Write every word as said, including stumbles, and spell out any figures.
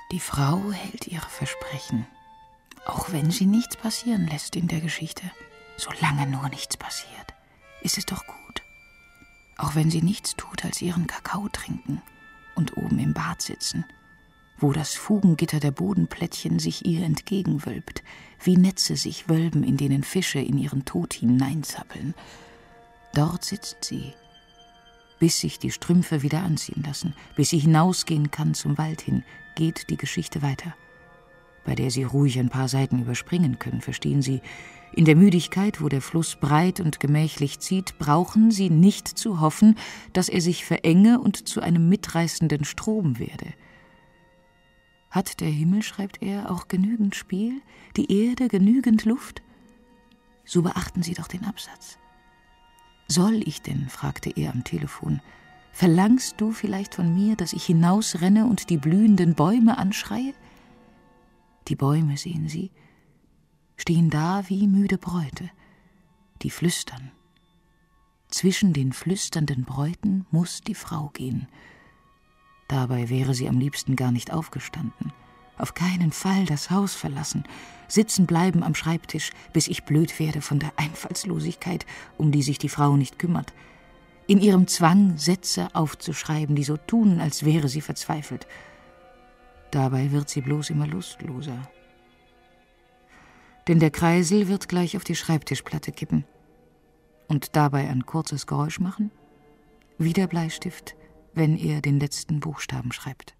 Die Frau hält ihre Versprechen, auch wenn sie nichts passieren lässt in der Geschichte. Solange nur nichts passiert, ist es doch gut. Auch wenn sie nichts tut, als ihren Kakao trinken und oben im Bad sitzen, wo das Fugengitter der Bodenplättchen sich ihr entgegenwölbt, wie Netze sich wölben, in denen Fische in ihren Tod hineinzappeln. Dort sitzt sie, bis sich die Strümpfe wieder anziehen lassen, bis sie hinausgehen kann zum Wald hin, geht die Geschichte weiter, bei der Sie ruhig ein paar Seiten überspringen können, verstehen Sie. In der Müdigkeit, wo der Fluss breit und gemächlich zieht, brauchen Sie nicht zu hoffen, dass er sich verenge und zu einem mitreißenden Strom werde. Hat der Himmel, schreibt er, auch genügend Spiel, die Erde genügend Luft? So beachten Sie doch den Absatz. Soll ich denn, fragte er am Telefon, verlangst du vielleicht von mir, dass ich hinausrenne und die blühenden Bäume anschreie? Die Bäume, sehen Sie, stehen da wie müde Bräute, die flüstern. Zwischen den flüsternden Bräuten muss die Frau gehen. Dabei wäre sie am liebsten gar nicht aufgestanden. Auf keinen Fall das Haus verlassen, sitzen bleiben am Schreibtisch, bis ich blöd werde von der Einfallslosigkeit, um die sich die Frau nicht kümmert. In ihrem Zwang, Sätze aufzuschreiben, die so tun, als wäre sie verzweifelt. Dabei wird sie bloß immer lustloser. Denn der Kreisel wird gleich auf die Schreibtischplatte kippen und dabei ein kurzes Geräusch machen, wie der Bleistift, wenn er den letzten Buchstaben schreibt.